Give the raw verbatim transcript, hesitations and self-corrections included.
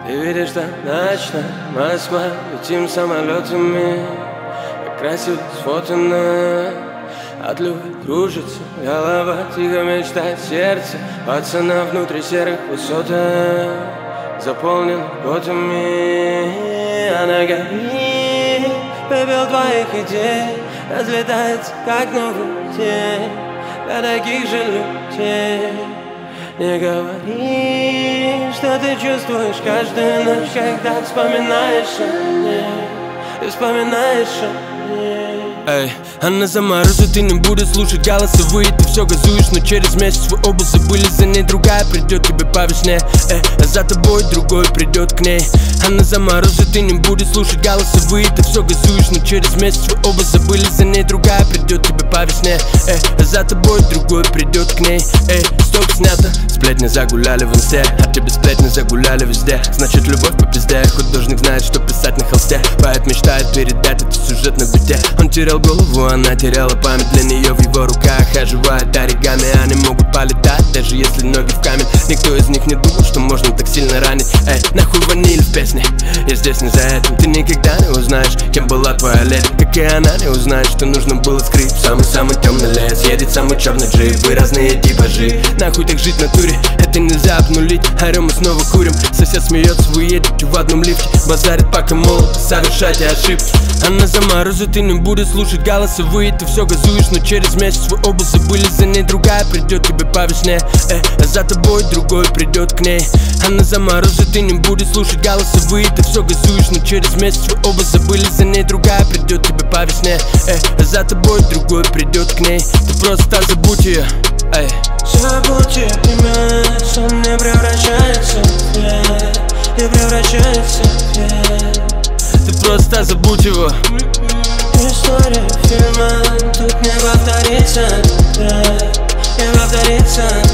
И видишь, что ночная Москва, летим самолетами, как красиво сфотано. От любви кружится голова, тихо мечтает сердце пацана внутри серых высоток, заполнен готами. Она горит, пепел твоих идей разлетается, как новый день для таких же людей. Не говори, что ты чувствуешь каждую ночь, когда вспоминаешь о ней, ты вспоминаешь о ней. Эй, она заморозит и не будет слушать голосовые. Ты все газуешь, но через месяц вы оба забыли. За ней другая придет тебе по весне, эй, а за тобой другой придет к ней. Она заморозит и не будет слушать голосовые. Ты все газуешь, но через месяц вы оба забыли. За ней другая придет тебе по весне, эй, а за тобой другой придет к ней. Эй, стоп, снято. Сплетни загуляли в инсте, а тебе сплетни загуляли везде. Значит, любовь по пизде. Художник знает, что писать на холсте. Поэт мечтает передать этот сюжет на бите. Он терял голову, она теряла память. Для нее в его руках оживает оригами. Они могут полетать, даже если ноги в камень. Никто из них не думал, что можно так сильно ранить. Эй, нахуй ваниль в песне, я здесь не за этим. Ты никогда не узнаешь, кем была твоя леди. Как и она не узнает, что нужно было скрыть. Самый-самый темный лес, едет самый черный джип. Вы разные типажи, нахуй так жить в натуре. Это нельзя обнулить, орем и снова курим. Сосед смеется, вы едете в одном лифте. Базарит пока молод, совершайте ошибки. Она заморозит и не будет слушать голосовые. Ты все газуешь, но через месяц вы оба забыли. За ней другая придет тебе по весне, эй, а за тобой другой придет к ней. Она заморозит и не будет слушать голосовые. Ты все газуешь, но через месяц вы оба забыли. За ней другая придет тебе по весне, эй, а за тобой другой придет к ней. Ты просто забудь ее, эй. Забудь ее имя, сон не превращается в свет, не превращается в свет. Ты просто забудь его. История фильма тут не повторится, не повторится.